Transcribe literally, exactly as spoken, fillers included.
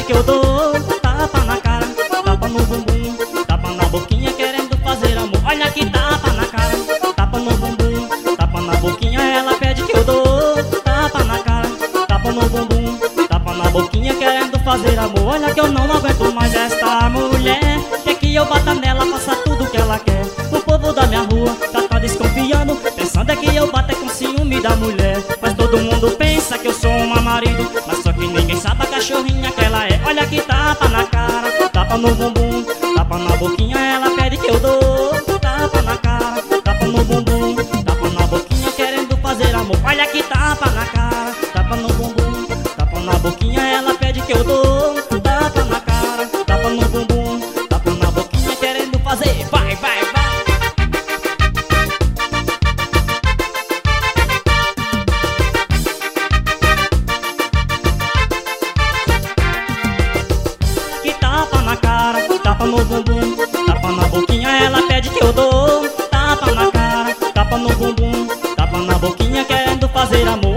que eu dou. Tapa na cara, tapa no bumbum, tapa na boquinha querendo fazer amor. Olha que tapa na cara, tapa no bumbum, tapa na boquinha, ela pede que eu dou. Tapa na cara, tapa no bumbum, tapa na boquinha querendo fazer amor. Olha que eu não aguento mais esta mulher. Quer que eu bata nela, faça tudo que ela quer. O povo da minha rua tá, tá desconfiando, pensando é que eu bato é com ciúme da mulher. Mas todo mundo pensa que eu sou um marido, mas só que ninguém sabe a cachorrinha que ela é. Olha que tapa na cara, tapa no bumbum, tapa na boquinha, ela pede que eu dou. Tapa na cara, tapa no bumbum, tapa na boquinha querendo fazer amor. Olha que tapa na cara, tapa no bumbum, tapa na boquinha, ela pede que eu dou. Tapa na cara, tapa no bumbum, tapa na boquinha querendo fazer. Vai, vai, vai. Que tapa na cara, tapa no bumbum, tapa na boquinha, ela pede que eu dou. Tapa na cara, tapa no bumbum, tapa na boquinha querendo fazer amor.